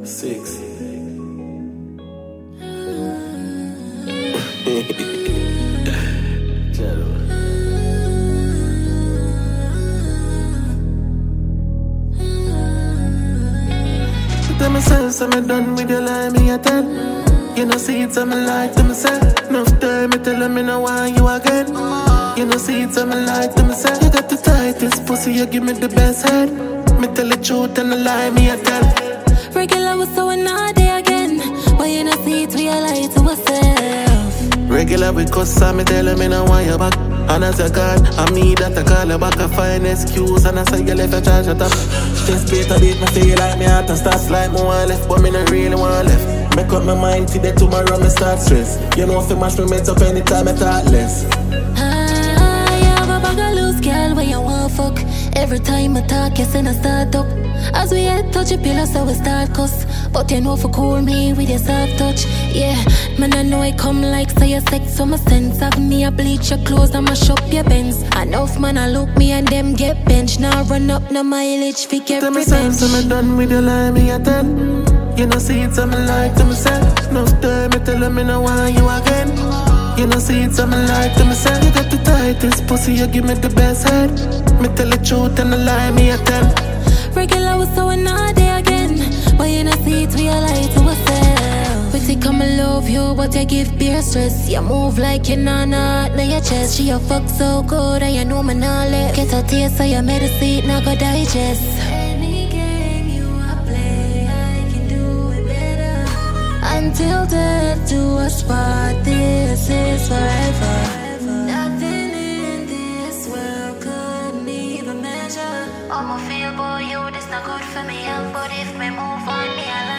6. Tell myself, I'm done with your lie, me a tell. You know, see it's on my life to myself. Enough time, me tell me no want you again. You know, see it's on my life to myself. You got the tightest pussy, you give me the best head. Me tell the truth and the lie, me a tell. Regular was so naughty again. But you know, see it, we a lie to myself. Regular we cuss, me tell me no want you back. And as you're gone, I me that I call you back. I find excuse and I say you left a charge at up. Just beat me feel like me heart and start like me want left. But me no really want left. Make up my mind today, tomorrow me start stress. You know if you mash me meds up anytime I talk less. You have a bag of loose girl when you want fuck. Every time I talk, you send a start up. As we head touch your pillow, so we start cuss. But you know for cool me with your soft touch. Yeah, man I know I come like say your sex, so my sense of me I bleach your clothes and mash up your bends. Enough man I look me and them get bench. Now run up no mileage fi get tell revenge. myself, so me done with your lie, me a tell. You know see it's on my life to myself. Enough time, me tell me no want you again. You know see it's on my life to myself. You got the tightest pussy, you give me the best head. Me tell the truth and the lie, me a tell. Regular was so naughty again. But you know see it, we a lie to ourselves. We think I'ma love you, but you give beer stress. You move like your nana, now your chest. She a fuck so good, and you know me not let. Get a taste of your medicine, now go digest. Any game you a play, I can do it better. Until death do us part, this is forever. Nothing in this world could even measure. I'ma feel boy, you this not good for me, but if me move on, me I